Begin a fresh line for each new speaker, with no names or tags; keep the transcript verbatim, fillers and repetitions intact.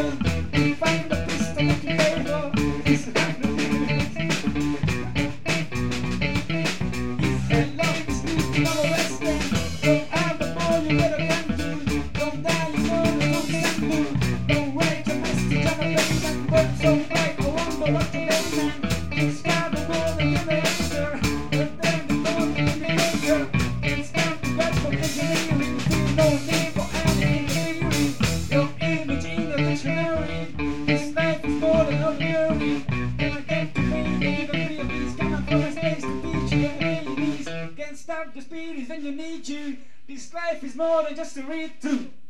You find the pistol that you favor. It's not the news. If you love the speed, you never rest them. Don't have the ball, you better run to. Don't die, you know the don't stand to. Don't wait your message on a payment. But so right, I wonder what the layman. It's not the world and you're the answer. But then the phone in the danger. It's not the best for engineering. Feel no need for any engineering. Your image in the dictionary. This life is more than ordinary. Can I get to me? Even three of these coming from a space to teach you the babies. Can't stop the speed, then you need you. This life is more than just a read to.